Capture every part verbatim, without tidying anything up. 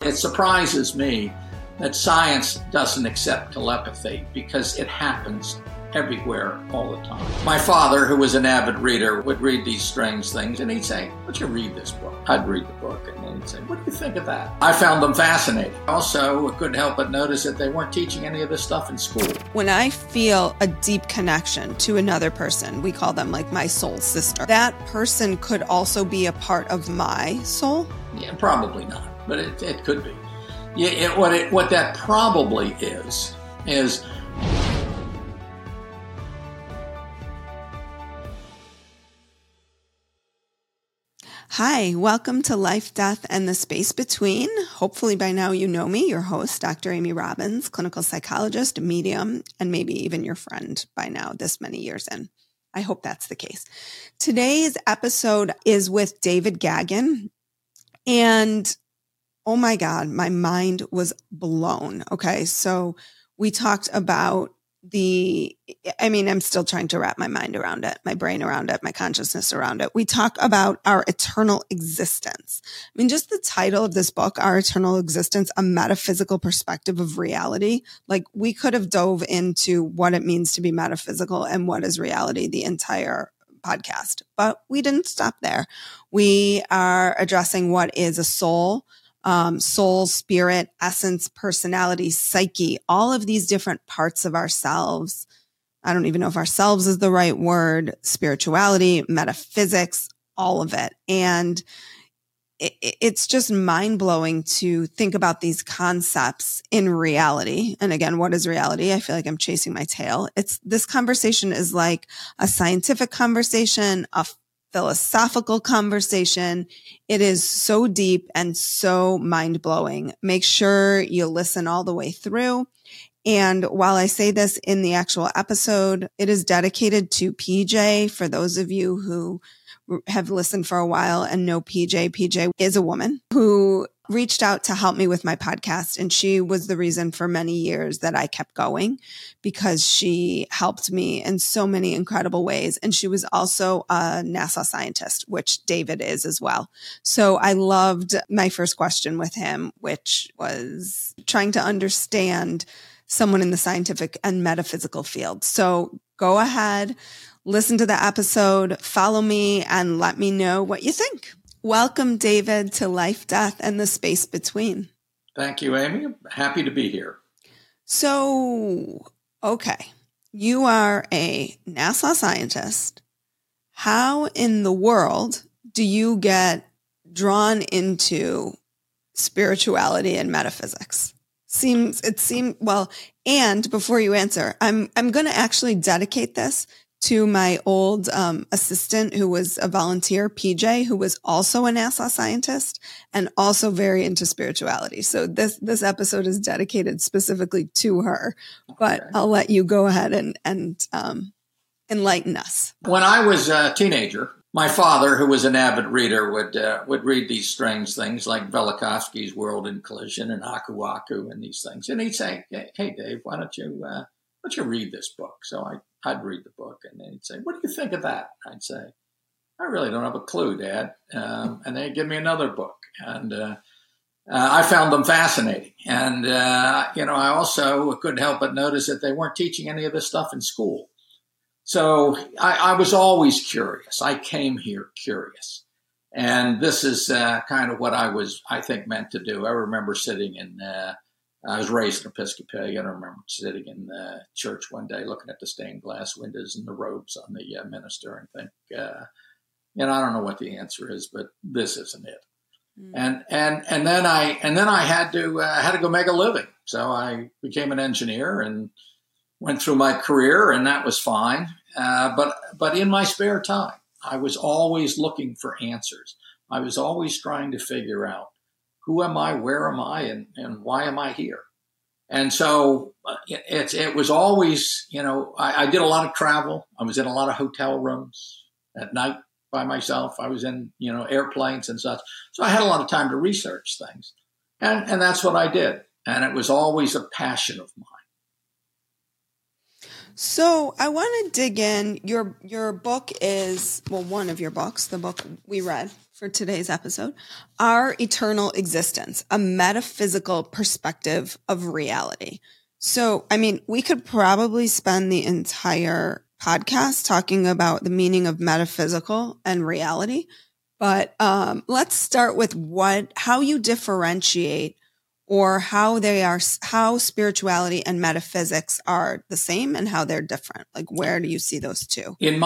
It surprises me that science doesn't accept telepathy because it happens everywhere all the time. My father, who was an avid reader, would read these strange things and he'd say, "Why don't you read this book?" I'd read the book and then he'd say, "What do you think of that?" I found them fascinating. Also, I couldn't help but notice that they weren't teaching any of this stuff in school. When I feel a deep connection to another person, we call them like my soul sister. That person could also be a part of my soul? Yeah, probably not, but it, it could be. Yeah, it, what it, what that probably is, is Hi, welcome to Life, Death, and the Space Between. Hopefully by now you know me, your host, Doctor Amy Robbins, clinical psychologist, medium, and maybe even your friend by now, this many years in. I hope that's the case. Today's episode is with David Gaggin, and oh my God, my mind was blown. Okay, so we talked about the, I mean, I'm still trying to wrap my mind around it, my brain around it, my consciousness around it. We talk about our eternal existence. I mean, just the title of this book, Our Eternal Existence, A Metaphysical Perspective of Reality. Like, we could have dove into what it means to be metaphysical and what is reality the entire podcast, but we didn't stop there. We are addressing what is a soul, Um, soul, spirit, essence, personality, psyche, all of these different parts of ourselves. I don't even know if ourselves is the right word, spirituality, metaphysics, all of it. And it, it's just mind blowing to think about these concepts in reality. And again, what is reality? I feel like I'm chasing my tail. It's this conversation is like a scientific conversation, a philosophical conversation. It is so deep and so mind-blowing. Make sure you listen all the way through. And while I say this in the actual episode, it is dedicated to P J. For those of you who have listened for a while and know P J, P J is a woman who reached out to help me with my podcast. And she was the reason for many years that I kept going, because she helped me in so many incredible ways. And she was also a NASA scientist, which David is as well. So I loved my first question with him, which was trying to understand someone in the scientific and metaphysical field. So go ahead, listen to the episode, follow me, and let me know what you think. Welcome, David, to Life, Death, and the Space Between. Thank you, Amy. I'm happy to be here. So, okay, you are a NASA scientist. How in the world do you get drawn into spirituality and metaphysics? Seems, it seems, well, and before you answer, I'm, I'm going to actually dedicate this to my old um, assistant who was a volunteer, P J, who was also a NASA scientist and also very into spirituality. So this, this episode is dedicated specifically to her, but okay. I'll let you go ahead and, and um, enlighten us. When I was a teenager, my father, who was an avid reader, would uh, would read these strange things like Velikovsky's World in Collision and Aku Aku and these things. And he'd say, "Hey, Dave, why don't you, uh, why don't you read this book?" So I I'd read the book, and then he'd say, "What do you think of that?" I'd say, "I really don't have a clue, Dad." Um, and they'd give me another book, and uh, uh, I found them fascinating. And, uh, you know, I also couldn't help but notice that they weren't teaching any of this stuff in school. So I, I was always curious. I came here curious. And this is uh, kind of what I was, I think, meant to do. I remember sitting in uh, I was raised an Episcopalian. I remember sitting in the church one day looking at the stained glass windows and the robes on the uh, minister and think, uh, you know, I don't know what the answer is, but this isn't it. Mm. And and and then I and then I had to uh, had to go make a living. So I became an engineer and went through my career, and that was fine. Uh, but but in my spare time, I was always looking for answers. I was always trying to figure out, who am I? Where am I? And, and why am I here? And so uh, it, it, it was always, you know, I, I did a lot of travel. I was in a lot of hotel rooms at night by myself. I was in, you know, airplanes and such. So I had a lot of time to research things. And, and that's what I did. And it was always a passion of mine. So I want to dig in. Your your book is, well, one of your books, the book we read for today's episode, Our Eternal Existence, a Metaphysical Perspective of Reality. So, I mean, we could probably spend the entire podcast talking about the meaning of metaphysical and reality, but um, let's start with what, how you differentiate or how they are, how spirituality and metaphysics are the same and how they're different. Like, where do you see those two? In my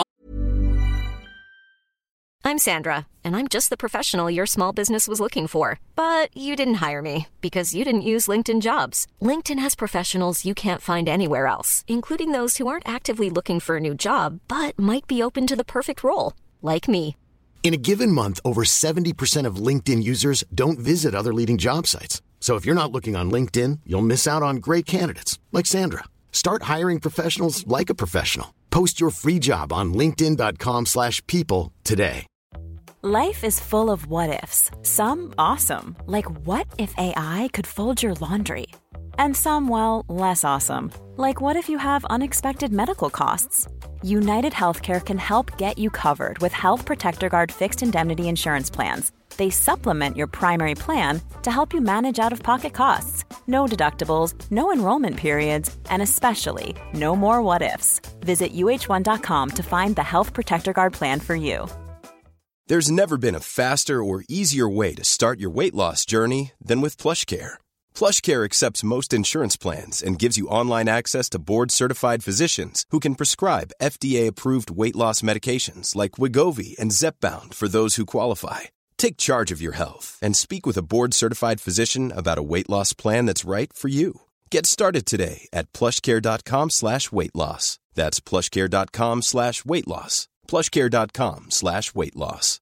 I'm Sandra, and I'm just the professional your small business was looking for. But you didn't hire me because you didn't use LinkedIn Jobs. LinkedIn has professionals you can't find anywhere else, including those who aren't actively looking for a new job, but might be open to the perfect role, like me. In a given month, over seventy percent of LinkedIn users don't visit other leading job sites. So if you're not looking on LinkedIn, you'll miss out on great candidates like Sandra. Start hiring professionals like a professional. Post your free job on linkedin dot com slash people today. Life is full of what-ifs. Some awesome, like what if A I could fold your laundry? And some, well, less awesome, like what if you have unexpected medical costs? United Healthcare can help get you covered with Health Protector Guard fixed indemnity insurance plans. They supplement your primary plan to help you manage out-of-pocket costs. No deductibles, no enrollment periods, and especially no more what-ifs. Visit U H one dot com to find the Health Protector Guard plan for you. There's never been a faster or easier way to start your weight loss journey than with PlushCare. PlushCare accepts most insurance plans and gives you online access to board-certified physicians who can prescribe F D A-approved weight loss medications like Wegovy and Zepbound for those who qualify. Take charge of your health and speak with a board-certified physician about a weight loss plan that's right for you. Get started today at plushcare.com slash weight loss. That's plushcare.com slash weight loss. plushcare.com slash weight loss.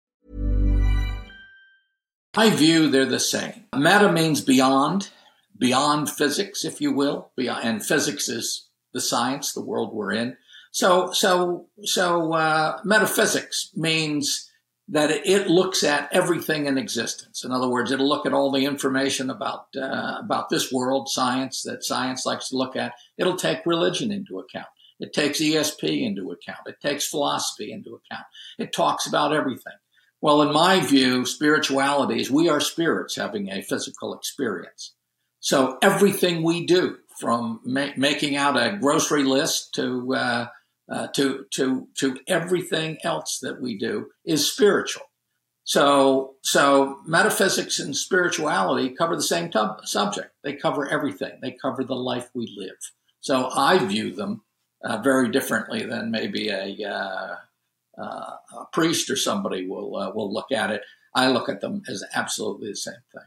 I view they're the same. Meta means beyond, beyond physics, if you will, beyond, and physics is the science, the world we're in. So, so, so uh, metaphysics means that it looks at everything in existence. In other words, it'll look at all the information about uh, about this world, science, that science likes to look at. It'll take religion into account. It takes E S P into account. It takes philosophy into account. It talks about everything. Well, in my view, spirituality is we are spirits having a physical experience. So everything we do, from ma- making out a grocery list to uh, Uh, to to to everything else that we do is spiritual. So so metaphysics and spirituality cover the same tub- subject. They cover everything. They cover the life we live. So I view them uh, very differently than maybe a, uh, uh, a priest or somebody will uh, will look at it. I look at them as absolutely the same thing.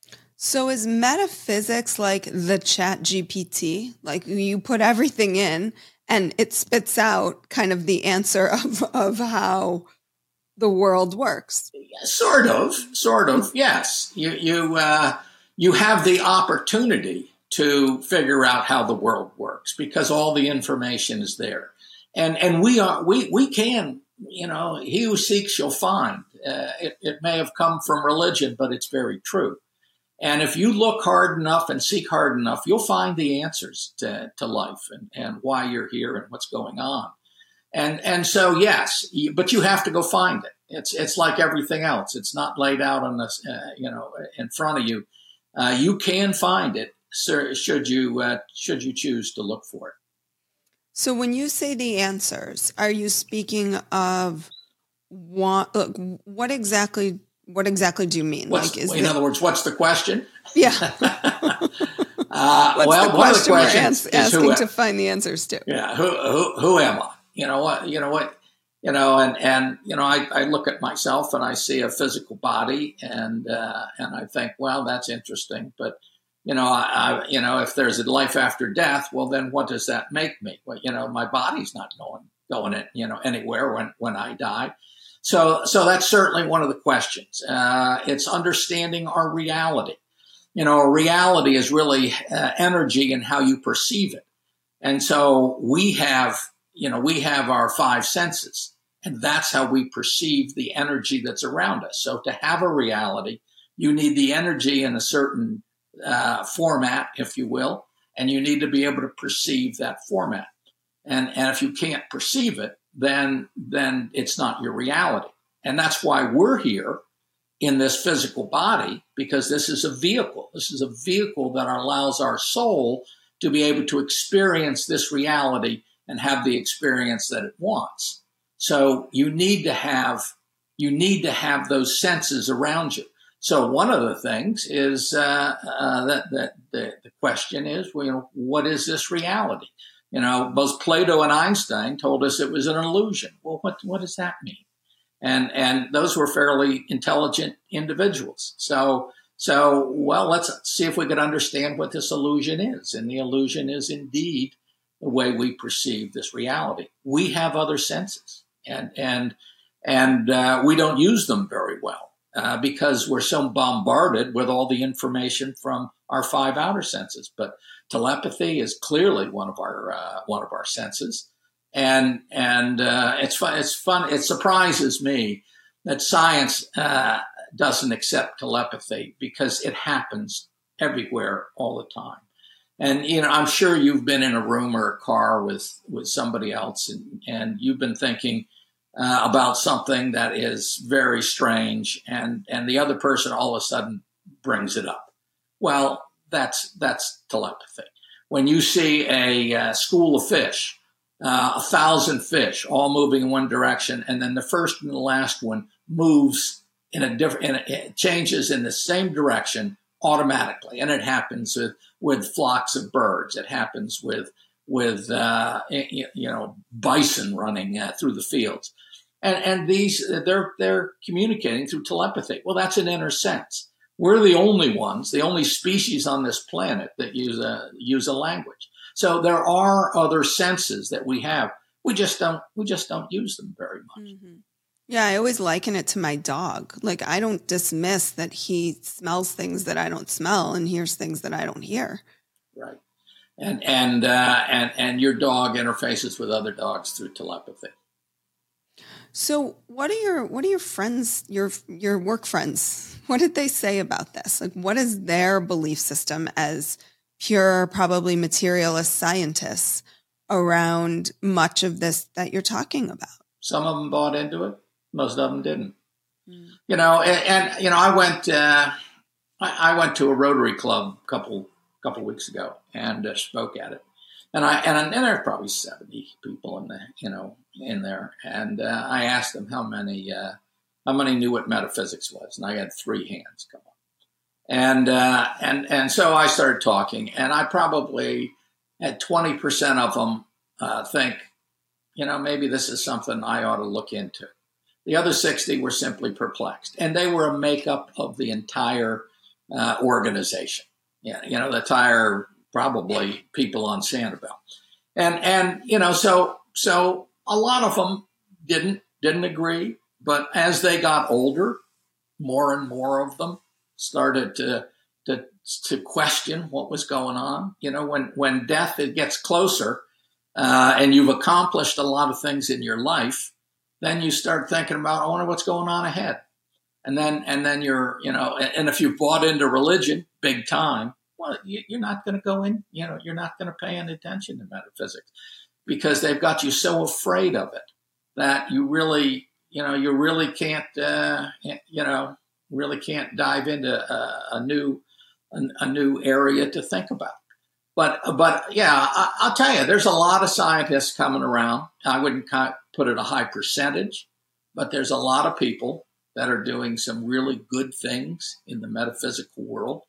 So is metaphysics like the Chat G P T? Like you put everything in and it spits out kind of the answer of, of how the world works. Sort of, sort of, yes. You you uh, you have the opportunity to figure out how the world works because all the information is there, and and we are we we can, you know, he who seeks shall find. Uh, it it may have come from religion, but it's very true. And if you look hard enough and seek hard enough, you'll find the answers to, to life and, and why you're here and what's going on. And and so, yes, you, but you have to go find it. It's it's like everything else. It's not laid out on this, uh, you know, in front of you. Uh, you can find it, sir, should you uh, should you choose to look for it. So when you say the answers, are you speaking of what? Look, what exactly? What exactly do you mean? What's, like, is in the, other words, what's the question? Yeah. uh, what's well, the one of the question we're questions as- is asking who, to find the answers to? Yeah, who who who am I? You know what? You know what? You know, and and you know, I, I look at myself and I see a physical body, and uh, and I think, well, that's interesting. But you know, I, I you know, if there's a life after death, well, then what does that make me? Well, you know, my body's not going going it, you know, anywhere when when I die. So, so that's certainly one of the questions. Uh, it's understanding our reality. You know, reality is really uh, energy and how you perceive it. And so we have, you know, we have our five senses, and that's how we perceive the energy that's around us. So to have a reality, you need the energy in a certain uh, format, if you will, and you need to be able to perceive that format. And, and if you can't perceive it, then, then it's not your reality. And that's why we're here in this physical body, because this is a vehicle. This is a vehicle that allows our soul to be able to experience this reality and have the experience that it wants. So you need to have, you need to have those senses around you. So one of the things is uh, uh, that, that the, the question is, well, you know, what is this reality? You know, both Plato and Einstein told us it was an illusion. Well, what what does that mean? And and those were fairly intelligent individuals. So so well, let's see if we could understand what this illusion is. And the illusion is indeed the way we perceive this reality. We have other senses, and and and uh, we don't use them very well uh, because we're so bombarded with all the information from our five outer senses. But telepathy is clearly one of our uh, one of our senses, and and uh, it's fun. It's fun. It surprises me that science uh, doesn't accept telepathy, because it happens everywhere all the time. And you know, I'm sure you've been in a room or a car with with somebody else, and and you've been thinking uh, about something that is very strange, and and the other person all of a sudden brings it up. Well, That's that's telepathy. When you see a uh, school of fish, uh, a thousand fish all moving in one direction, and then the first and the last one moves in a different, in a, it changes in the same direction automatically, and it happens with, with flocks of birds. It happens with with uh, you know bison running uh, through the fields, and and these they're they're communicating through telepathy. Well, that's an inner sense. We're the only ones, the only species on this planet that use a use a language. So there are other senses that we have. We just don't we just don't use them very much. Mm-hmm. Yeah, I always liken it to my dog. Like, I don't dismiss that he smells things that I don't smell and hears things that I don't hear. Right. And and uh, and and your dog interfaces with other dogs through telepathy. So what are your what are your friends, your your work friends? What did they say about this? Like, what is their belief system as pure, probably materialist scientists around much of this that you're talking about? Some of them bought into it. Most of them didn't. Mm. You know, and, and you know, I went uh, I, I went to a Rotary Club a couple couple weeks ago and uh, spoke at it. And I and, and there were probably seventy people in the you know in there, and uh, I asked them how many uh, how many knew what metaphysics was, and I had three hands come up, and uh, and and so I started talking, and I probably had twenty percent of them uh, think, you know, maybe this is something I ought to look into. The other sixty were simply perplexed, and they were a makeup of the entire uh, organization. Yeah, you know, the entire. Probably people on Sanibel. And, and, you know, so, so a lot of them didn't, didn't agree, but as they got older, more and more of them started to, to, to question what was going on. You know, when, when death it gets closer, uh, and you've accomplished a lot of things in your life, then you start thinking about, I wonder what's going on ahead. And then, and then you're, you know, and if you've bought into religion big time, well, you're not going to go in, you know, you're not going to pay any attention to metaphysics because they've got you so afraid of it that you really, you know, you really can't, uh, you know, really can't dive into a, a new, a, a new area to think about. But, but yeah, I, I'll tell you, there's a lot of scientists coming around. I wouldn't put it a high percentage, but there's a lot of people that are doing some really good things in the metaphysical world.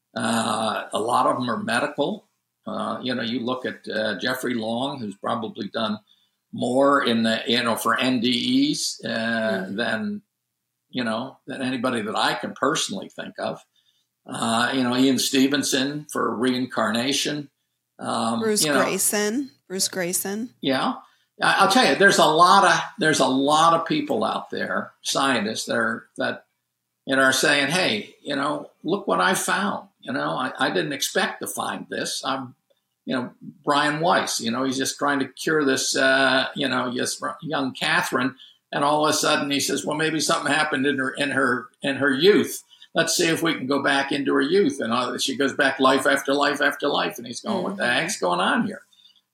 Uh, a lot of them are medical. Uh, you know, you look at uh, Jeffrey Long, who's probably done more in the, you know, for N D Es uh, mm-hmm. than, you know, than anybody that I can personally think of. Uh, you know, Ian Stevenson for reincarnation. Um, Bruce you know, Grayson. Bruce Grayson. Yeah. I'll tell you, there's a lot of, there's a lot of people out there, scientists that are, that, you know, are saying, hey, you know, look what I found. You know, I, I didn't expect to find this. I'm, you know, Brian Weiss, you know, he's just trying to cure this, uh, you know, yes, young Catherine. And all of a sudden he says, well, maybe something happened in her, in her, in her youth. Let's see if we can go back into her youth. And uh, she goes back life after life after life. And he's going, mm-hmm. what the heck's going on here?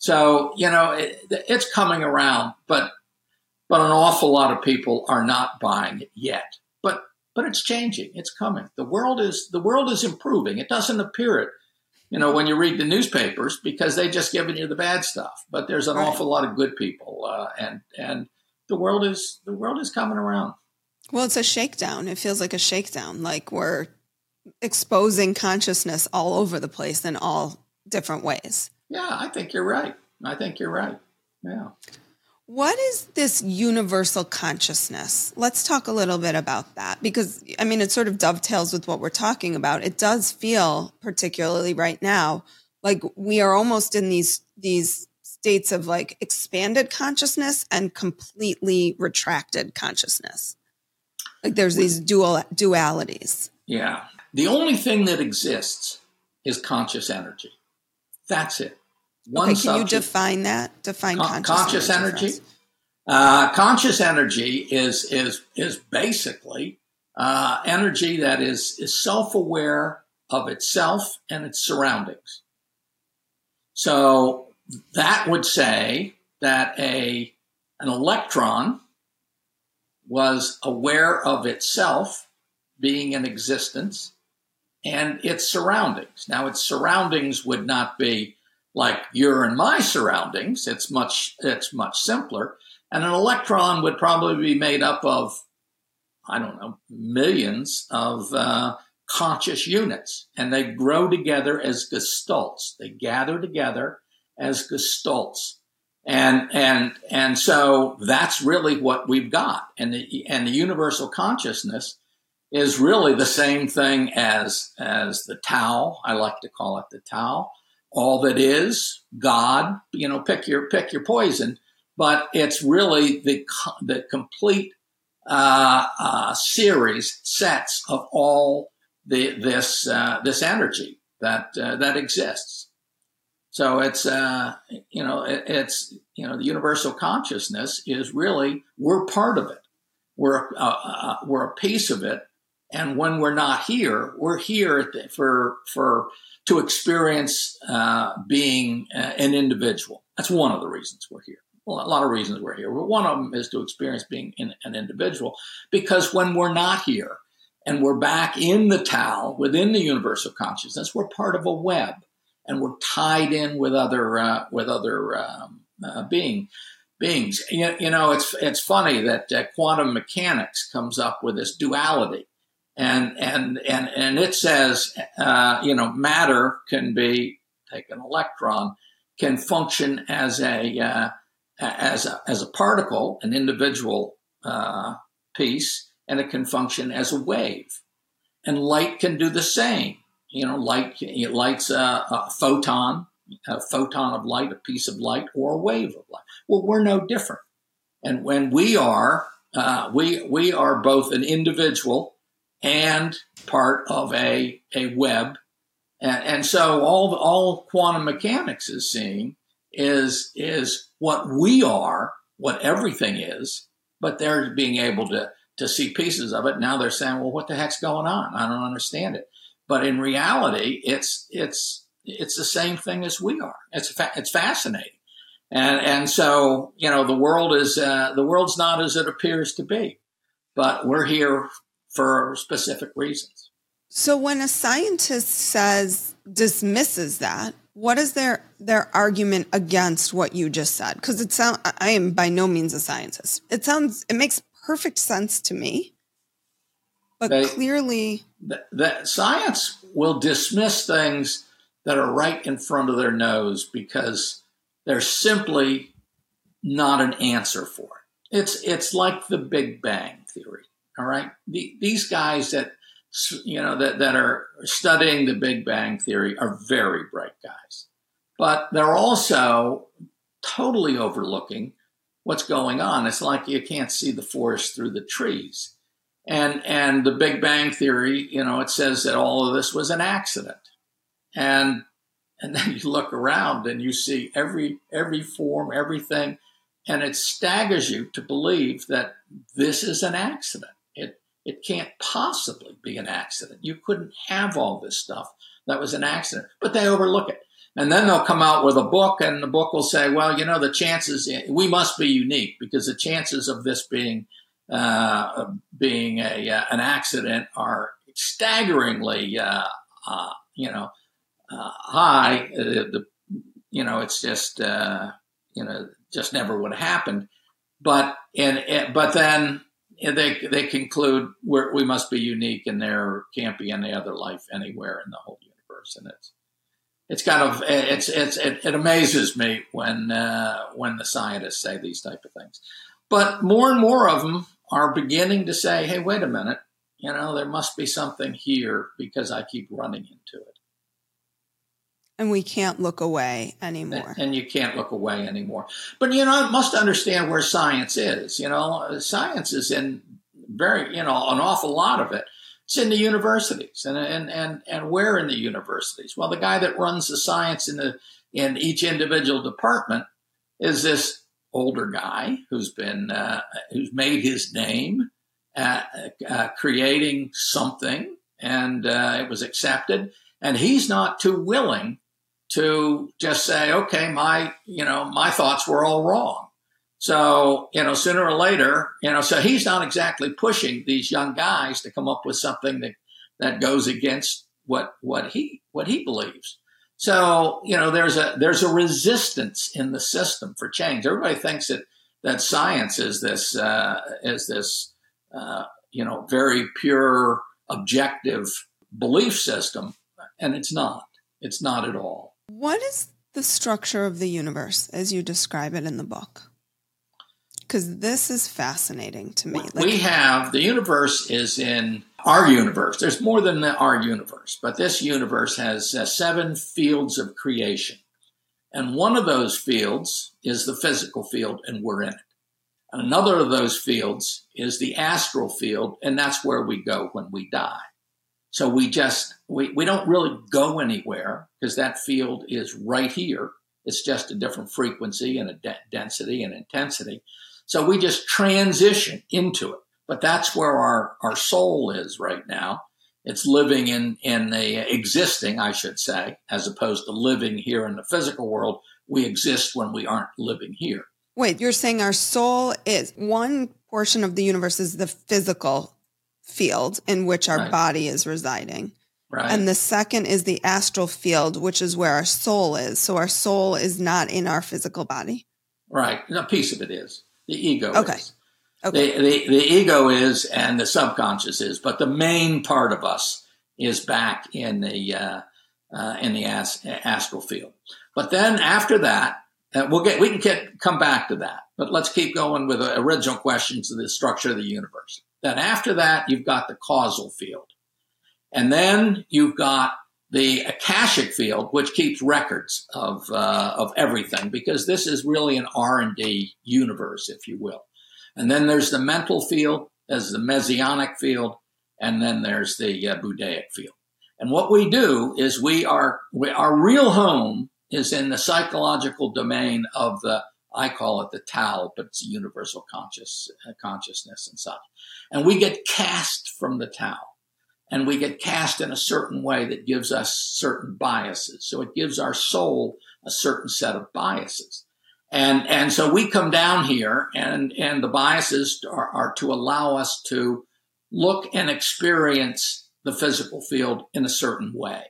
So, you know, it, it's coming around, but but an awful lot of people are not buying it yet. But but it's changing. It's coming. The world is the world is improving. It doesn't appear it, you know, when you read the newspapers, because they just giving you the bad stuff. But there's an Right. awful lot of good people, uh, and and the world is the world is coming around. Well, it's a shakedown. It feels like a shakedown, like we're exposing consciousness all over the place in all different ways. Yeah, I think you're right. I think you're right. Yeah. What is this universal consciousness? Let's talk a little bit about that, because, I mean, it sort of dovetails with what we're talking about. It does feel, particularly right now, like we are almost in these these states of like expanded consciousness and completely retracted consciousness. Like there's these dual dualities. Yeah. The only thing that exists is conscious energy. That's it. One Okay, can you subject. define that? Define Con- conscious, conscious energy. energy. for us. Uh, conscious energy is is is basically uh, energy that is is self-aware of itself and its surroundings. So that would say that a an electron was aware of itself being in existence and its surroundings. Now, its surroundings would not be like your and my surroundings. It's much it's much simpler. And an electron would probably be made up of, I don't know, millions of uh, conscious units. And they grow together as gestalts. They gather together as gestalts. And and and so that's really what we've got. And the and the universal consciousness is really the same thing as as the Tao. I like to call it the Tao. All that is, God, you know, pick your pick your poison, but it's really the the complete uh, uh, series sets of all the this uh, this energy that uh, that exists. So it's uh, you know it, it's you know the universal consciousness is really, we're part of it. We're uh, uh, we're a piece of it, and when we're not here, we're here for for. to experience uh, being uh, an individual. That's one of the reasons we're here. Well, a lot of reasons we're here, but one of them is to experience being in, an individual, because when we're not here and we're back in the Tao, within the universal consciousness, we're part of a web, and we're tied in with other uh, with other um, uh, being beings. You, you know, it's it's funny that uh, quantum mechanics comes up with this duality. And and and and it says, uh, you know, matter can be, take an electron, can function as a uh, as a as a particle, an individual uh, piece, and it can function as a wave. And light can do the same. You know, light it light's a, a photon, a photon of light, a piece of light, or a wave of light. Well, we're no different. And when we are, uh, we we are both an individual and part of a a web, and, and so all all quantum mechanics is seeing is is what we are, what everything is, but they're being able to to see pieces of it. Now they're saying, well, what the heck's going on? I don't understand it. But in reality, it's it's it's the same thing as we are. It's fa- it's fascinating, and and so you know the world is uh, the world's not as it appears to be, but we're here for specific reasons. So when a scientist says, dismisses that, what is their their argument against what you just said? Because it sounds, I am by no means a scientist. It sounds, it makes perfect sense to me, but They, clearly, th- that science will dismiss things that are right in front of their nose because there's simply not an answer for it. It's it's like the Big Bang Theory. All right, the, these guys that you know that, that are studying the Big Bang Theory are very bright guys, but they're also totally overlooking what's going on. It's like you can't see the forest through the trees. And and the Big Bang Theory, you know, it says that all of this was an accident, and and then you look around and you see every every form, everything, and it staggers you to believe that this is an accident. It it can't possibly be an accident. You couldn't have all this stuff that was an accident, but they overlook it. And then they'll come out with a book, and the book will say, well, you know, the chances, we must be unique because the chances of this being uh, being a uh, an accident are staggeringly, uh, uh, you know, uh, high. Uh, the, you know, it's just, uh, you know, just never would have happened. But and but then they they conclude we're, we must be unique, and there can't be any other life anywhere in the whole universe. And it's it's kind of it's it's it, it amazes me when uh, when the scientists say these type of things. But more and more of them are beginning to say, hey, wait a minute, you know, there must be something here because I keep running into it. And we can't look away anymore. And you can't look away anymore. But, you know, you must understand where science is. You know, science is in very, you know, an awful lot of it. It's in the universities. And and and, and where in the universities? Well, the guy that runs the science in the in each individual department is this older guy who's been uh, who's made his name at, uh, creating something, and uh, it was accepted. And he's not too willing to just say, okay, my, you know, my thoughts were all wrong. So, you know, sooner or later, you know, so he's not exactly pushing these young guys to come up with something that, that goes against what, what he, what he believes. So, you know, there's a, there's a resistance in the system for change. Everybody thinks that, that science is this, uh, is this, uh, you know, very pure, objective belief system. And it's not. It's not at all. What is the structure of the universe as you describe it in the book? Because this is fascinating to me. Like, we have, the universe is in our universe. There's more than the, our universe, but this universe has uh, seven fields of creation. And one of those fields is the physical field, and we're in it. And another of those fields is the astral field, and that's where we go when we die. So we just, we, we don't really go anywhere because that field is right here. It's just a different frequency and a de- density and intensity. So we just transition into it. But that's where our, our soul is right now. It's living in, in the existing, I should say, as opposed to living here in the physical world. We exist when we aren't living here. Wait, you're saying our soul is, one portion of the universe is the physical field in which our right. body is residing. Right. And the second is the astral field, which is where our soul is. So our soul is not in our physical body. Right. A piece of it is. The ego okay. is. Okay. The, the, the ego is and the subconscious is, but the main part of us is back in the uh, uh, in the as, astral field. But then after that, uh, we'll get we can get come back to that. But let's keep going with the original questions of the structure of the universe. Then after that, you've got the causal field. And then you've got the Akashic field, which keeps records of uh, of everything, because this is really an R and D universe, if you will. And then there's the mental field, there's the Messianic field, and then there's the uh, Buddhaic field. And what we do is we are, we, our real home is in the psychological domain of the, I call it the Tao, but it's universal conscious, uh, consciousness and such. And we get cast from the Tao. And we get cast in a certain way that gives us certain biases. So it gives our soul a certain set of biases. And and so we come down here, and, and the biases are, are to allow us to look and experience the physical field in a certain way.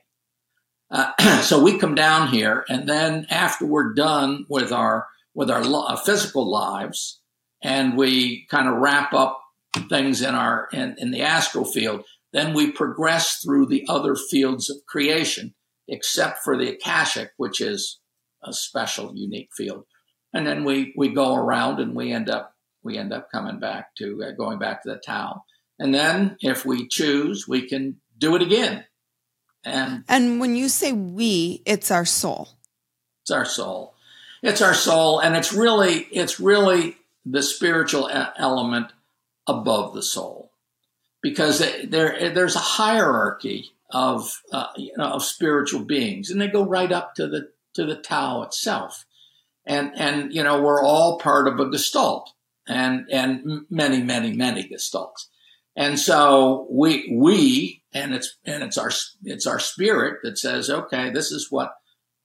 Uh, so we come down here, and then after we're done with our with our uh, physical lives, and we kind of wrap up things in our in, in the astral field, then we progress through the other fields of creation, except for the Akashic, which is a special, unique field. And then we, we go around, and we end up we end up coming back to uh, going back to the Tao. And then, if we choose, we can do it again. And and when you say we, it's our soul. It's our soul. It's our soul, and it's really it's really the spiritual element above the soul. Because there, there's a hierarchy of, uh, you know, of spiritual beings, and they go right up to the to the Tao itself, and and you know we're all part of a gestalt, and and many many many gestalts, and so we we and it's and it's our it's our spirit that says, okay, this is what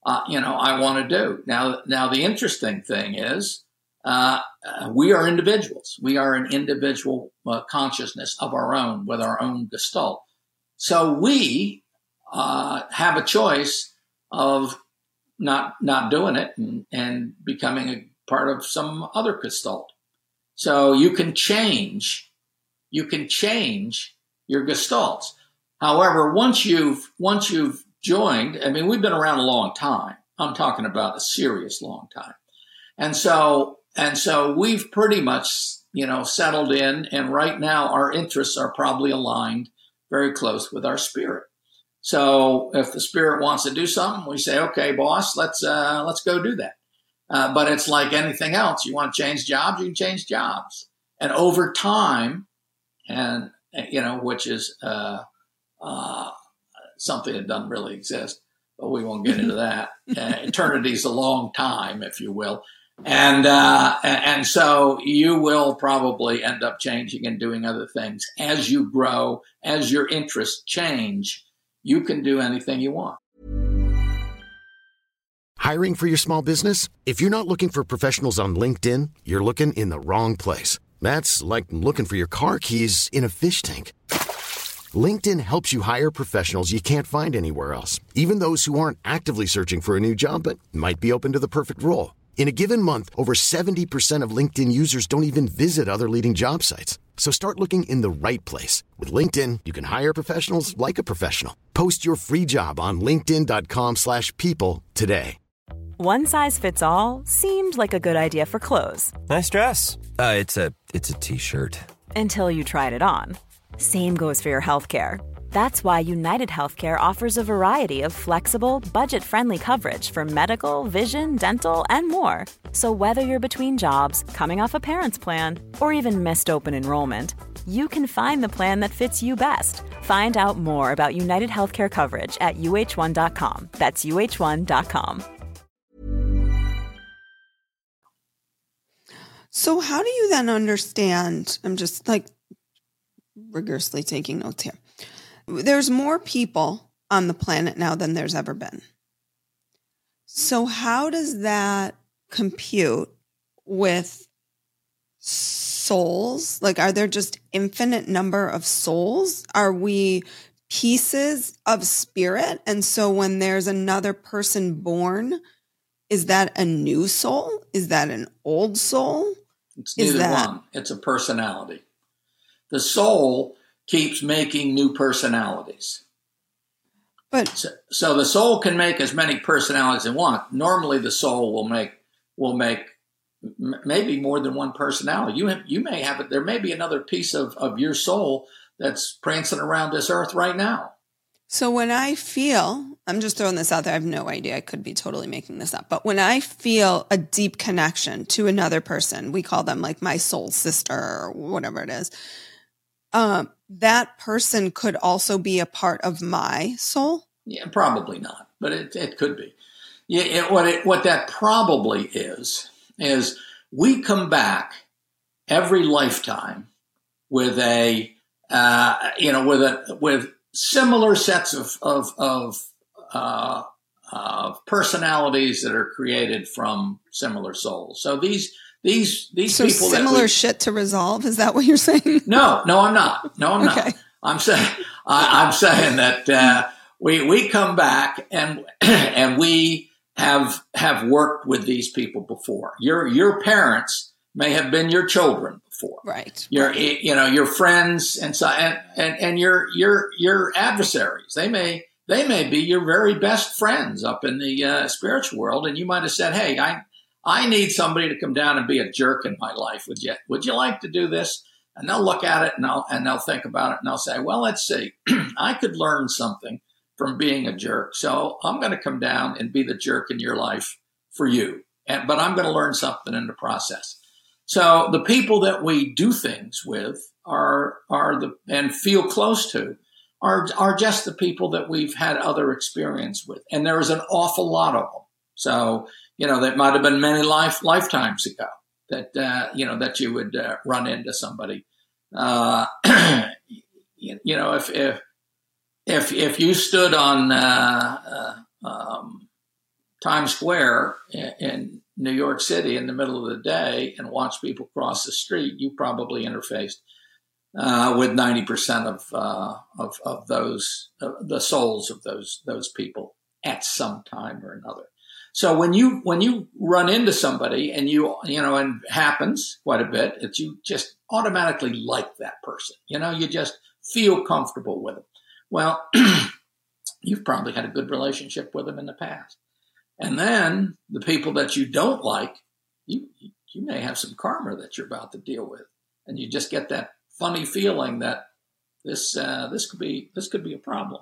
uh, you know, I want to do. Now, now the interesting thing is uh, uh, we are individuals. We are an individual uh, consciousness of our own with our own gestalt. So we uh, have a choice of not not doing it and, and becoming a part of some other gestalt. So you can change, you can change your gestalts. However, once you've once you've joined, I mean, we've been around a long time. I'm talking about a serious long time, and so and so we've pretty much, you know, settled in. And right now, our interests are probably aligned very close with our spirit. So if the spirit wants to do something, we say, "Okay, boss, let's uh, let's go do that." Uh, but it's like anything else. You want to change jobs, you can change jobs, and over time, and you know, which is uh, uh, something that doesn't really exist, but we won't get into that. Uh, eternity is a long time, if you will, and uh, and so you will probably end up changing and doing other things as you grow, as your interests change. You can do anything you want. Hiring for your small business? If you're not looking for professionals on LinkedIn, you're looking in the wrong place. That's like looking for your car keys in a fish tank. LinkedIn helps you hire professionals you can't find anywhere else, even those who aren't actively searching for a new job but might be open to the perfect role. In a given month, over seventy percent of LinkedIn users don't even visit other leading job sites. So start looking in the right place. With LinkedIn, you can hire professionals like a professional. Post your free job on linkedin.com slash people today. One size fits all seemed like a good idea for clothes. Nice dress. Uh, it's a it's a t-shirt. Until you tried it on. Same goes for your healthcare. That's why United Healthcare offers a variety of flexible, budget-friendly coverage for medical, vision, dental, and more. So whether you're between jobs, coming off a parent's plan, or even missed open enrollment, you can find the plan that fits you best. Find out more about United Healthcare coverage at U H one dot com. That's U H one dot com. So how do you then understand, I'm just like rigorously taking notes here. There's more people on the planet now than there's ever been. So how does that compute with souls? Like, are there just infinite number of souls? Are we pieces of spirit? And so when there's another person born, is that a new soul? Is that an old soul? It's neither that... one. It's a personality. The soul keeps making new personalities. But so, so the soul can make as many personalities as it wants. Normally, the soul will make will make m- maybe more than one personality. You have, you may have it. There may be another piece of, of your soul that's prancing around this earth right now. So when I feel, I'm just throwing this out there, I have no idea. I could be totally making this up. But when I feel a deep connection to another person, we call them like my soul sister or whatever it is. Um, that person could also be a part of my soul? Yeah, probably not, but it, it could be. Yeah, it, what it, what that probably is, is we come back every lifetime with a, uh, you know, with a, with similar sets of, of, of, uh, uh, personalities that are created from similar souls. So these, These these so people similar that we, shit to resolve. Is that what you're saying? No, no, I'm not. No, I'm okay. not. I'm saying I, I'm saying that uh, we we come back and and we have have worked with these people before. Your your parents may have been your children before, right? Your right. you know your friends and so and, and and your your your adversaries. They may they may be your very best friends up in the uh, spiritual world, and you might have said, "Hey, I." I need somebody to come down and be a jerk in my life. Would you, would you like to do this? And they'll look at it and they'll, and they'll think about it and they'll say, well, let's see, I could learn something from being a jerk. So I'm going to come down and be the jerk in your life for you. And, but I'm going to learn something in the process. So the people that we do things with are, are the, and feel close to are, are just the people that we've had other experience with. And there is an awful lot of them. So, you know, that might have been many life lifetimes ago that, uh, you know, that you would uh, run into somebody. Uh, you, you know, if, if, if, if you stood on, uh, uh, um, Times Square in, in New York City in the middle of the day and watch people cross the street, you probably interfaced uh, with ninety percent of, uh, of of those uh, the souls of those those people at some time or another. So when you when you run into somebody and you you know and it happens quite a bit, that you just automatically like that person. You know, you just feel comfortable with them. Well, you've probably had a good relationship with them in the past. And then the people that you don't like, you you may have some karma that you're about to deal with, and you just get that funny feeling that this uh, this could be this could be a problem.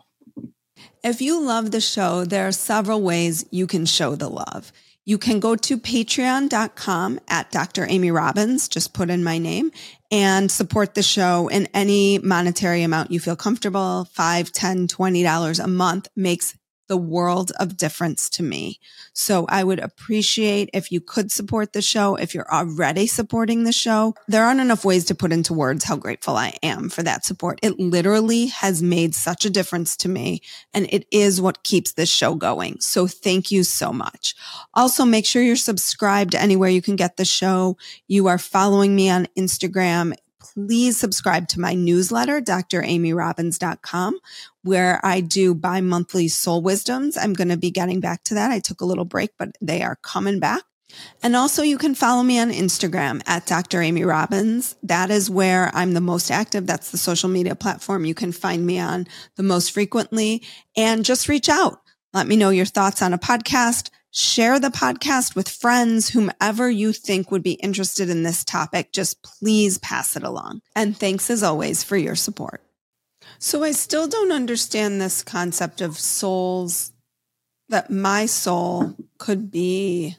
If you love the show, there are several ways you can show the love. You can go to patreon dot com at Doctor Amy Robbins, just put in my name, and support the show in any monetary amount you feel comfortable. Five, ten, twenty dollars a month makes the world of difference to me. So I would appreciate if you could support the show. If you're already supporting the show, there aren't enough ways to put into words how grateful I am for that support. It literally has made such a difference to me, and it is what keeps this show going. So thank you so much. Also, make sure you're subscribed anywhere you can get the show. You are following me on Instagram. Please subscribe to my newsletter, D R Amy Robbins dot com, where I do bi-monthly soul wisdoms. I'm going to be getting back to that. I took a little break, but they are coming back. And also you can follow me on Instagram at Doctor Amy Robbins. That is where I'm the most active. That's the social media platform you can find me on the most frequently. And just reach out. Let me know your thoughts on a podcast. Share the podcast with friends, whomever you think would be interested in this topic. Just please pass it along. And thanks as always for your support. So I still don't understand this concept of souls, that my soul could be,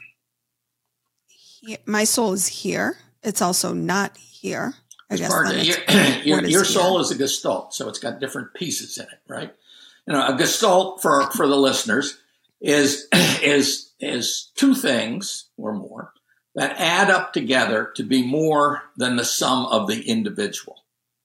he- my soul is here. It's also not here. I guess Part of, then your it's your, what is your here. soul is a gestalt, so it's got different pieces in it, right? You know, a gestalt for, for the listeners is is is two things or more that add up together to be more than the sum of the individual.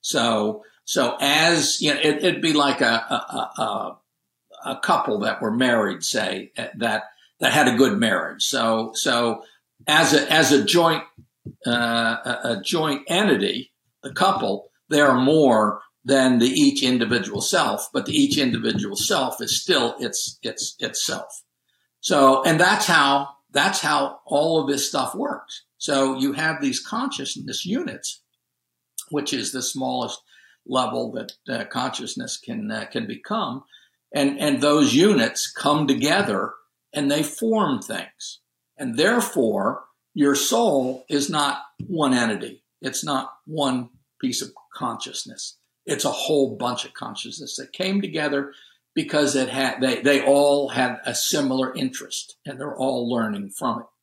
So so as you know, it, it'd be like a a, a a couple that were married, say, that that had a good marriage. So so as a as a joint uh, a, a joint entity, the couple, they are more than the each individual self, but the each individual self is still its its itself. So, and that's how that's how all of this stuff works. So you have these consciousness units, which is the smallest level that uh, consciousness can uh, can become, and and those units come together and they form things, and therefore your soul is not one entity. It's not one piece of consciousness. It's a whole bunch of consciousness that came together because it had they, they all had a similar interest and they're all learning from it.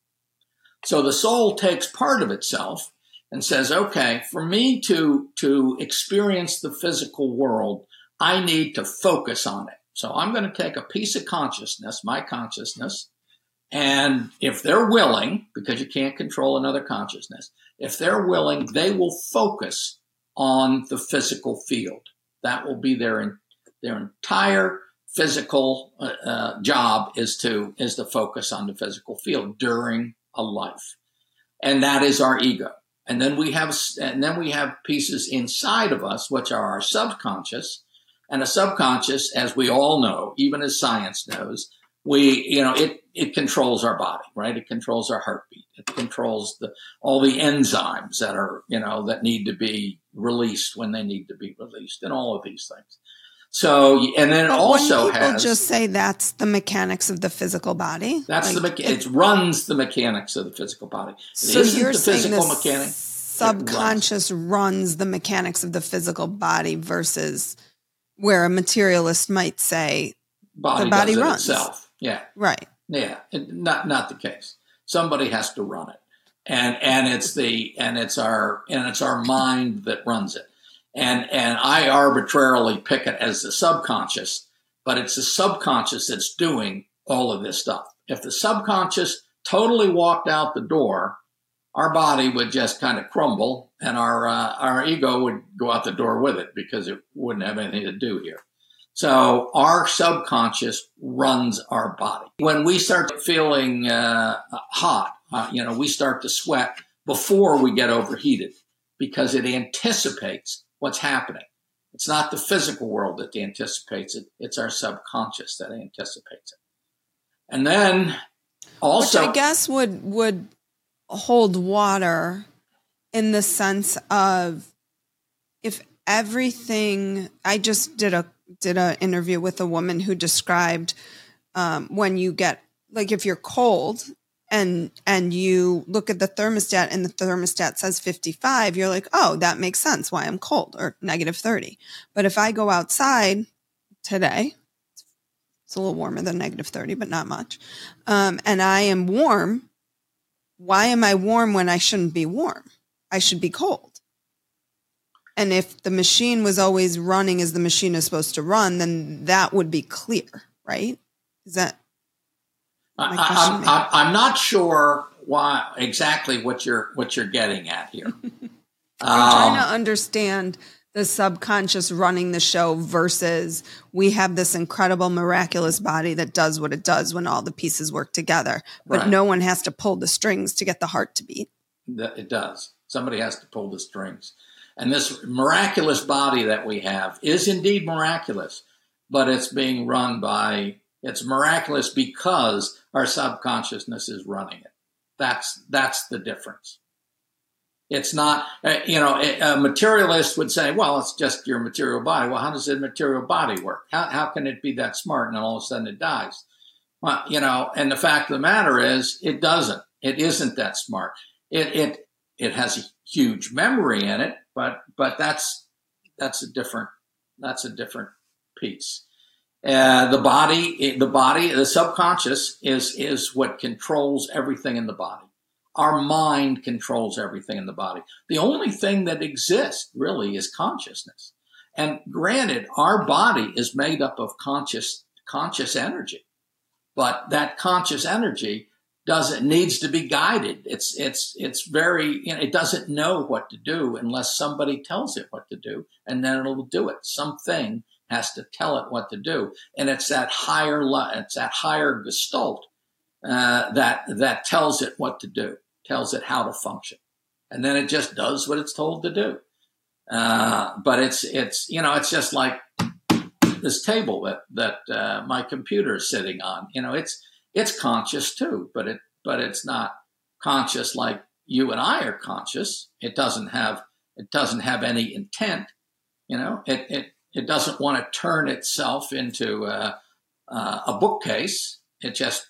So the soul takes part of itself and says, okay, for me to, to experience the physical world, I need to focus on it. So I'm going to take a piece of consciousness, my consciousness, and if they're willing, because you can't control another consciousness, if they're willing, they will focus on the physical field. That will be their their entire physical uh, uh, job is to is to focus on the physical field during a life, and that is our ego. And then we have and then we have pieces inside of us which are our subconscious, and a subconscious, as we all know, even as science knows, we you know it it controls our body, right? It controls our heartbeat. It controls the all the enzymes that are you know that need to be released when they need to be released, and all of these things. So, and then it But also when people has just say that's the mechanics of the physical body. that's like, the mecha- it runs the mechanics of the physical body. It So isn't you're the saying physical the mechanic. subconscious runs the mechanics of the physical body versus where a materialist might say Body the body does it runs. itself. Yeah, right. yeah, it, not not the case. Somebody has to run it, and and it's the and it's our and it's our mind that runs it. And and I arbitrarily pick it as the subconscious, but it's the subconscious that's doing all of this stuff. If the subconscious totally walked out the door, our body would just kind of crumble, and our uh, our ego would go out the door with it because it wouldn't have anything to do here. So our subconscious runs our body. When we start feeling uh, hot, uh, you know, we start to sweat before we get overheated because it anticipates what's happening. It's not the physical world that anticipates it. It's our subconscious that anticipates it. And then also, which I guess would would hold water in the sense of if everything. I just did a did an interview with a woman who described um, when you get like if you're cold and and you look at the thermostat and the thermostat says fifty-five, you're like, oh, that makes sense why I'm cold, or negative thirty. But if I go outside today, it's a little warmer than negative thirty, but not much. Um, and I am warm. Why am I warm when I shouldn't be warm? I should be cold. And if the machine was always running as the machine is supposed to run, then that would be clear, right? Is that my question? I, I'm, I'm not sure why exactly what you're what you're getting at here. I'm um, trying to understand the subconscious running the show versus we have this incredible, miraculous body that does what it does when all the pieces work together, but right. no one has to pull the strings to get the heart to beat. It does. Somebody has to pull the strings. And this miraculous body that we have is indeed miraculous, but it's being run by, it's miraculous because our subconsciousness is running it. That's, that's the difference. It's not, you know, a materialist would say, well, it's just your material body. Well, how does a material body work? How, how can it be that smart and then all of a sudden it dies? Well, you know, and the fact of the matter is it doesn't. It isn't that smart. It, it, it has a huge memory in it, but, but that's, that's a different, that's a different piece. Uh, the body, the body, the subconscious is, is what controls everything in the body. Our mind controls everything in the body. The only thing that exists really is consciousness. And granted, our body is made up of conscious, conscious energy, but that conscious energy doesn't, needs to be guided. It's, it's, it's very, you know, it doesn't know what to do unless somebody tells it what to do, and then it'll do it. Something has to tell it what to do. And it's that higher, it's that higher gestalt, uh, that, that tells it what to do, tells it how to function. And then it just does what it's told to do. Uh, but it's, it's, you know, it's just like this table that, that, uh, my computer is sitting on, you know, it's, it's conscious too, but it, but it's not conscious like you and I are conscious. It doesn't have, it doesn't have any intent, you know, it, it, it doesn't want to turn itself into a, uh, a bookcase. It just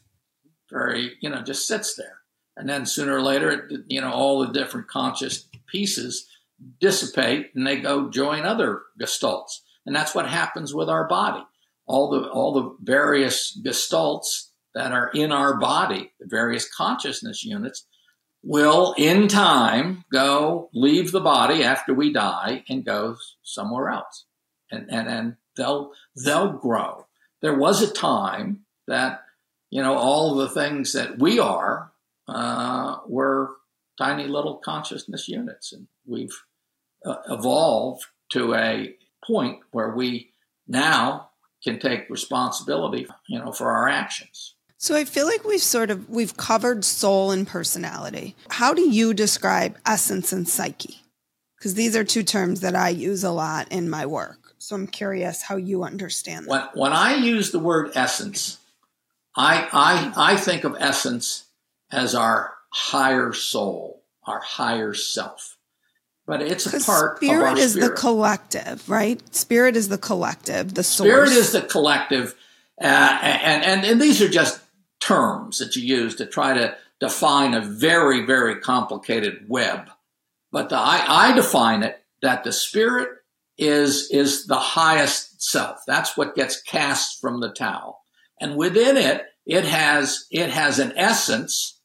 very, you know, just sits there. And then sooner or later, it, you know, all the different conscious pieces dissipate and they go join other gestalts. And that's what happens with our body. All the, all the various gestalts that are in our body, the various consciousness units, will in time go leave the body after we die and go somewhere else. And, and, and they'll, they'll grow. There was a time that, you know, all the things that we are, uh, were tiny little consciousness units. And we've uh, evolved to a point where we now can take responsibility, you know, for our actions. So I feel like we've sort of, we've covered soul and personality. How do you describe essence and psyche? Because these are two terms that I use a lot in my work. So I'm curious how you understand that. When, when I use the word essence, I, I, I think of essence as our higher soul, our higher self. But it's a part spirit of our spirit. Spirit is the collective, right? Spirit is the collective, the source. Spirit is the collective. Uh, and, and, and these are just terms that you use to try to define a very, very complicated web. But the, I, I define it that the spirit is, is the highest self. That's what gets cast from the Tao. And within it, it has, it has an essence,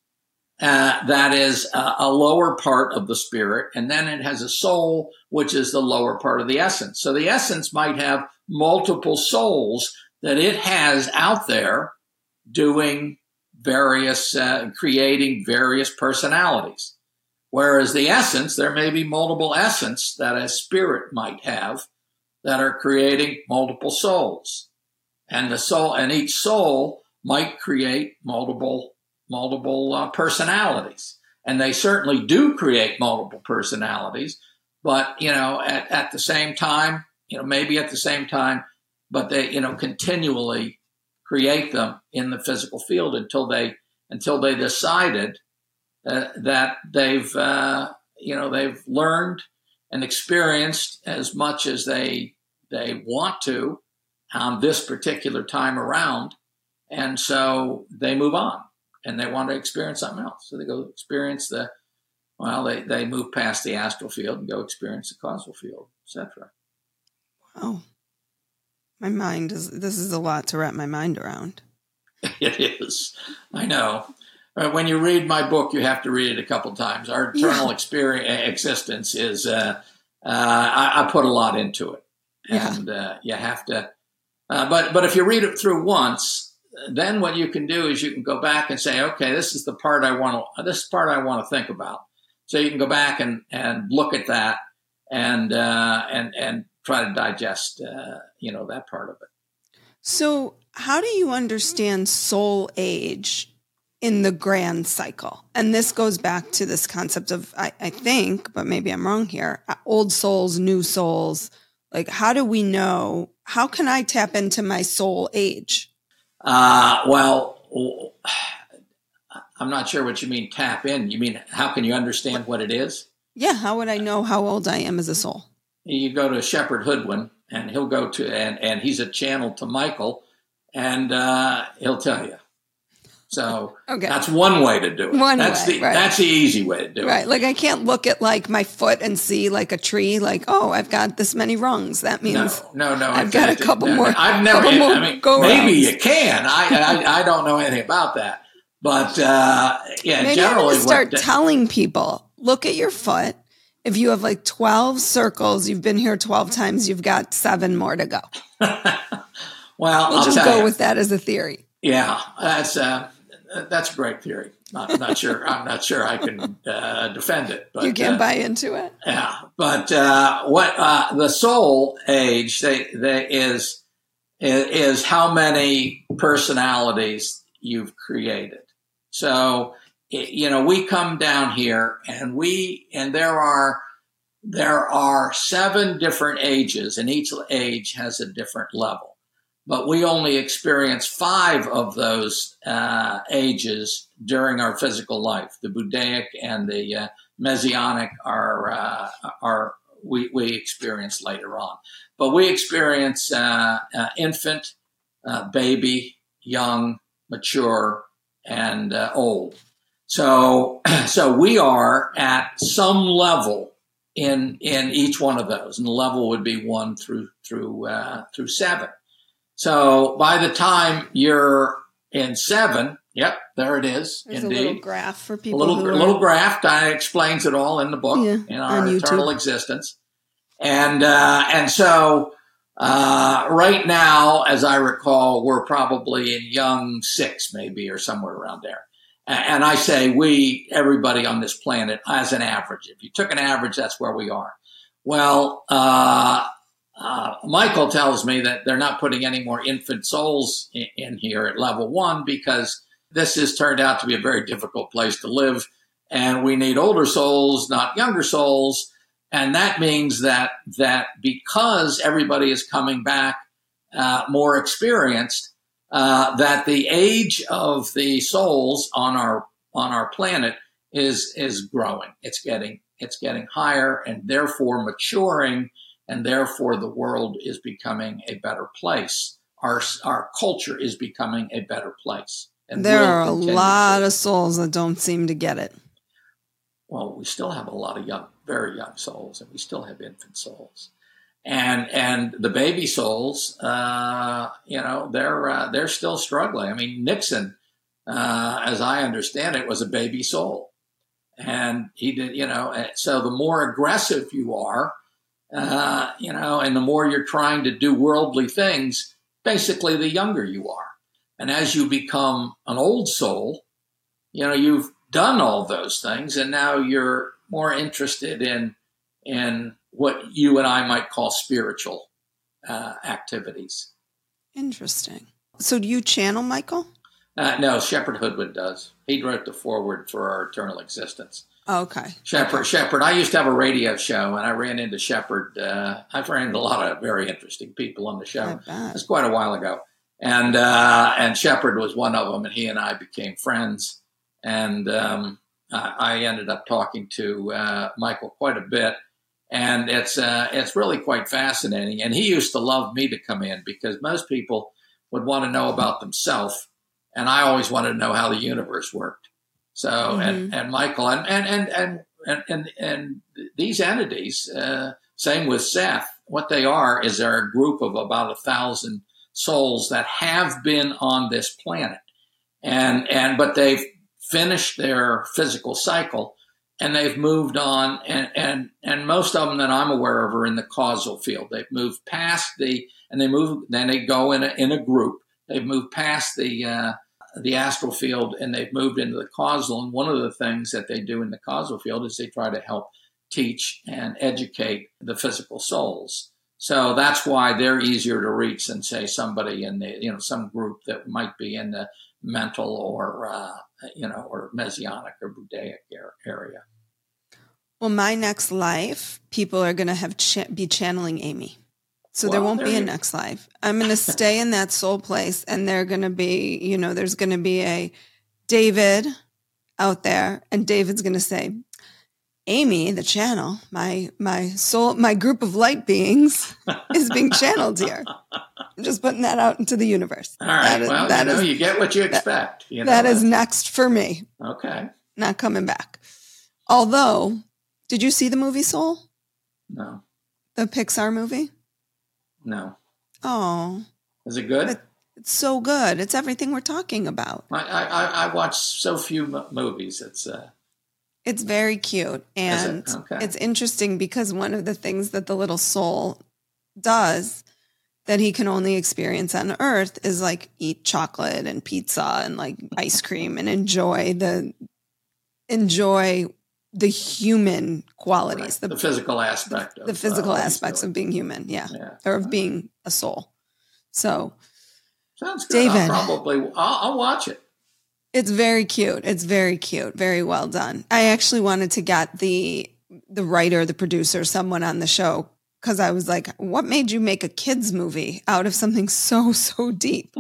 uh, that is a, a lower part of the spirit. And then it has a soul, which is the lower part of the essence. So the essence might have multiple souls that it has out there doing various, uh, creating various personalities. Whereas the essence, there may be multiple essence that a spirit might have that are creating multiple souls. And the soul, and each soul might create multiple, multiple uh, personalities. And they certainly do create multiple personalities, but, you know, at, at the same time, you know, maybe at the same time, but they, you know, continually create them in the physical field until they, until they decided uh, that they've, uh, you know, they've learned and experienced as much as they, they want to on this particular time around. And so they move on and they want to experience something else. So they go experience the, well, they, they move past the astral field and go experience the causal field, et cetera. Wow. My mind is, this is a lot to wrap my mind around. It is. I know. When you read my book, you have to read it a couple times. Our eternal yeah. experience, existence is, uh, uh, I, I put a lot into it. And yeah. uh, you have to, uh, but, but if you read it through once, then what you can do is you can go back and say, okay, this is the part I want to, this part I want to think about. So you can go back and, and look at that and, uh, and, and try to digest, uh, you know, that part of it. So how do you understand soul age in the grand cycle? And this goes back to this concept of, I, I think, but maybe I'm wrong here, old souls, new souls. Like, how do we know, how can I tap into my soul age? Uh, well, I'm not sure what you mean tap in. You mean, how can you understand what it is? Yeah. How would I know how old I am as a soul? You go to Shepherd Hoodwin and he'll go to, and, and he's a channel to Michael and, uh, he'll tell you. So okay. That's one way to do it. One that's way, the, right. That's the easy way to do right. it. Like I can't look at like my foot and see like a tree, like, oh, I've got this many rungs. That means no, no, no. I've got a couple no, more. No, I've never, it, I mean, maybe you can. I, I, I don't know anything about that. But, uh, yeah, Maybe generally. I'm start what, telling people, look at your foot. If you have like twelve circles, you've been here twelve times, you've got seven more to go. well, we'll I'll just tell go you. with that as a theory. Yeah, that's uh, that's a great theory. I'm not sure. I'm not sure I can uh, defend it. But, you can't uh, buy into it. Yeah, but uh, what uh, the soul age they, they is is how many personalities you've created. So you know, we come down here and we, and there are, there are seven different ages and each age has a different level, but we only experience five of those uh, ages during our physical life. The Budaic and the uh, Messianic are, uh, are, we, we experience later on, but we experience uh, uh, infant, uh, baby, young, mature, and uh, old. So, so we are at some level in in each one of those, and the level would be one through through uh, through seven. So, by the time you're in seven, yep, there it is. There's indeed. a little graph for people. A little who a are... little graph that explains it all in the book, yeah, in our on eternal YouTube. existence, and uh, and so uh, right now, as I recall, we're probably in young six, maybe, or somewhere around there. And I say we, everybody on this planet, as an average. If you took an average, that's where we are. Well, uh, uh, Michael tells me that they're not putting any more infant souls in, in here at level one because this has turned out to be a very difficult place to live. And we need older souls, not younger souls. And that means that, that because everybody is coming back uh, more experienced, Uh, that the age of the souls on our on our planet is is growing. It's getting it's getting higher and therefore maturing, and therefore the world is becoming a better place. Our our culture is becoming a better place. And there are a lot to. of souls that don't seem to get it. Well, we still have a lot of young, very young souls, and we still have infant souls. And and the baby souls, uh, you know, they're uh, they're still struggling. I mean, Nixon, uh, as I understand it, was a baby soul, and he did, you know. So the more aggressive you are, uh, you know, and the more you're trying to do worldly things, basically, the younger you are. And as you become an old soul, you know, you've done all those things, and now you're more interested in in what you and I might call spiritual uh, activities. Interesting. So do you channel Michael? Uh, no, Shepard Hoodwood does. He wrote the foreword for Our Eternal Existence. Okay. Shepard, okay. Shepard. I used to have a radio show, and I ran into Shepard. Uh, I've ran into a lot of very interesting people on the show. It's quite a while ago, and uh, and Shepard was one of them. And he and I became friends. And um, I, I ended up talking to uh, Michael quite a bit, and it's uh, it's really quite fascinating. And he used to love me to come in because most people would want to know about themselves, and I always wanted to know how the universe worked. So, mm-hmm. and, and Michael and, and, and, and, and, and these entities, uh, same with Seth, what they are is they're a group of about a thousand souls that have been on this planet. And, and, but they've finished their physical cycle and they've moved on. And, and, and most of them that I'm aware of are in the causal field. They've moved past the, and they move, then they go in a, in a group. They've moved past the, uh, the astral field and they've moved into the causal. And one of the things that they do in the causal field is they try to help teach and educate the physical souls. So that's why they're easier to reach than say somebody in the, you know, some group that might be in the mental or, uh, you know, or Messianic or Buddhaic area. Well, my next life, people are going to have ch- be channeling Amy. So well, there won't there be a next life. I'm going to stay in that soul place and they're going to be, you know, there's going to be a David out there and David's going to say, Amy, the channel, my, my soul, my group of light beings is being channeled here. I'm just putting that out into the universe. All right. That is, well, that you know, is, you get what you expect. That, you know, that is next for me. Okay. Not coming back. Although, did you see the movie Soul? No. The Pixar movie? No. Oh. Is it good? It, it's so good. It's everything we're talking about. I I, I watch so few mo- movies. It's uh. It's very cute. And it? Okay. It's interesting because one of the things that the little soul does that he can only experience on Earth is like eat chocolate and pizza and like ice cream and enjoy the, enjoy the human qualities, right. the, the physical aspect, the, of, the physical uh, aspects of being human, yeah, yeah. or of being a soul. So, sounds good. David, I'll probably I'll, I'll watch it. It's very cute. It's very cute. Very well done. I actually wanted to get the the writer, the producer, someone on the show because I was like, "What made you make a kids movie out of something so so deep?"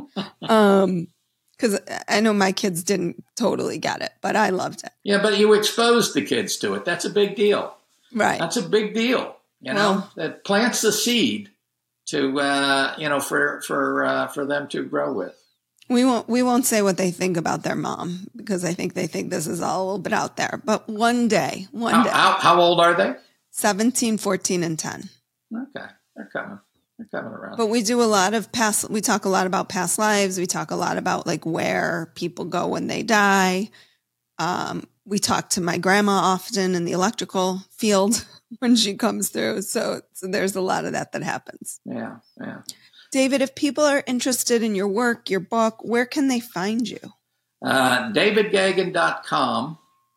um, Because I know my kids didn't totally get it, but I loved it. Yeah, but you exposed the kids to it. That's a big deal. Right. That's a big deal. You know, well, that plants the seed to, uh, you know, for for uh, for them to grow with. We won't we won't say what they think about their mom because I think they think this is all a little bit out there. But one day, one how, day. How, how old are they? seventeen, fourteen, and ten. Okay. They're coming. They're coming around. But we do a lot of past, we talk a lot about past lives. We talk a lot about like where people go when they die. Um, we talk to my grandma often in the electrical field when she comes through. So, so there's a lot of that that happens. Yeah, yeah. David, if people are interested in your work, your book, where can they find you? Uh, david gagan dot com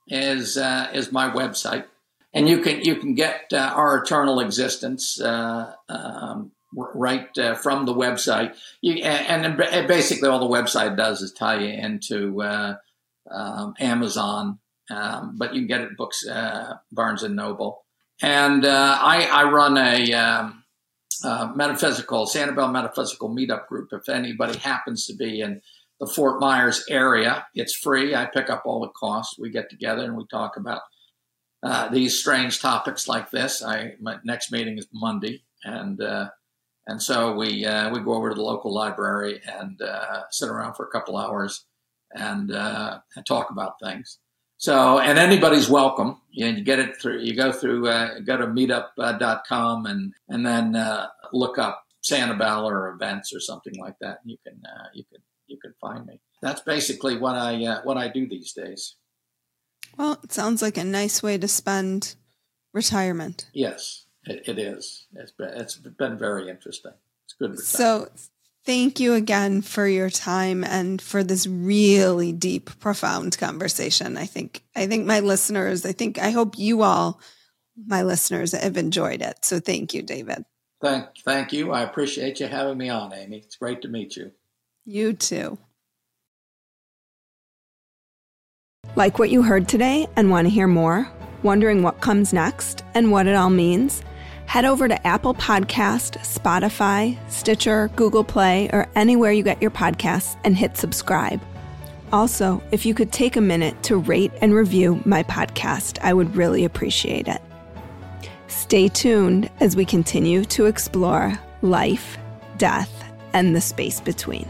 is uh, is my website. And you can you can get uh, Our Eternal Existence uh, um, right uh, from the website. You, and, and basically all the website does is tie you into uh, um, Amazon, um, but you can get it at books, uh, Barnes and Noble. And uh, I, I run a um, uh, metaphysical, Sanibel Metaphysical Meetup Group. If anybody happens to be in the Fort Myers area, it's free. I pick up all the costs. We get together and we talk about uh, these strange topics like this. I my next meeting is Monday, and uh, and so we uh, we go over to the local library and uh, sit around for a couple hours and, uh, and talk about things. So, and anybody's welcome. You, you get it through. You go through. Uh, go to meetup dot com and and then uh, look up Sanibel or events or something like that. And you can uh, you can you can find me. That's basically what I uh, what I do these days. Well, it sounds like a nice way to spend retirement. Yes, it, it is. It's been, it's been very interesting. It's good retirement. So thank you again for your time and for this really deep, profound conversation. I think I think my listeners, I think I hope you all, my listeners, have enjoyed it. So thank you, David. Thank, thank you. I appreciate you having me on, Amy. It's great to meet you. You too. Like what you heard today and want to hear more? Wondering what comes next and what it all means? Head over to Apple Podcast, Spotify, Stitcher, Google Play, or anywhere you get your podcasts and hit subscribe. Also, if you could take a minute to rate and review my podcast, I would really appreciate it. Stay tuned as we continue to explore life, death, and the space between.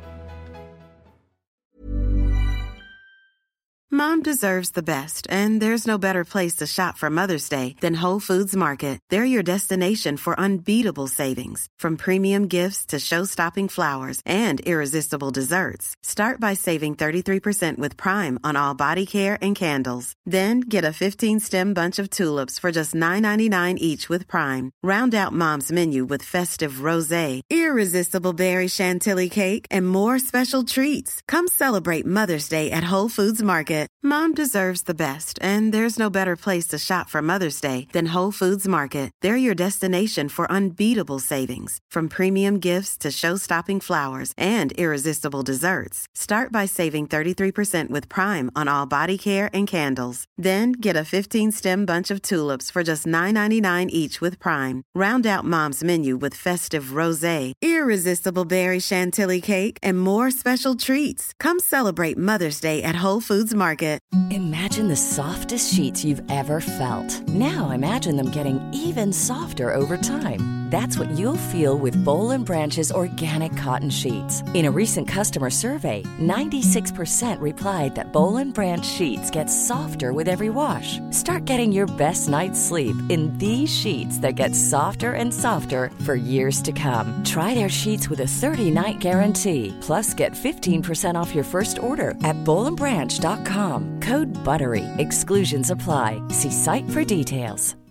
Mom deserves the best, and there's no better place to shop for Mother's Day than Whole Foods Market. They're your destination for unbeatable savings, from premium gifts to show-stopping flowers and irresistible desserts. Start by saving thirty-three percent with Prime on all body care and candles. Then get a fifteen-stem bunch of tulips for just nine ninety-nine each with Prime. Round out Mom's menu with festive rosé, irresistible berry chantilly cake, and more special treats. Come celebrate Mother's Day at Whole Foods Market. Mom deserves the best, and there's no better place to shop for Mother's Day than Whole Foods Market. They're your destination for unbeatable savings, from premium gifts to show-stopping flowers and irresistible desserts. Start by saving thirty-three percent with Prime on all body care and candles. Then get a fifteen-stem bunch of tulips for just nine ninety-nine each with Prime. Round out Mom's menu with festive rosé, irresistible berry chantilly cake, and more special treats. Come celebrate Mother's Day at Whole Foods Market. Imagine the softest sheets you've ever felt. Now imagine them getting even softer over time. That's what you'll feel with Boll and Branch's organic cotton sheets. In a recent customer survey, ninety-six percent replied that Boll and Branch sheets get softer with every wash. Start getting your best night's sleep in these sheets that get softer and softer for years to come. Try their sheets with a thirty-night guarantee. Plus, get fifteen percent off your first order at boll and branch dot com. Code BUTTERY. Exclusions apply. See site for details.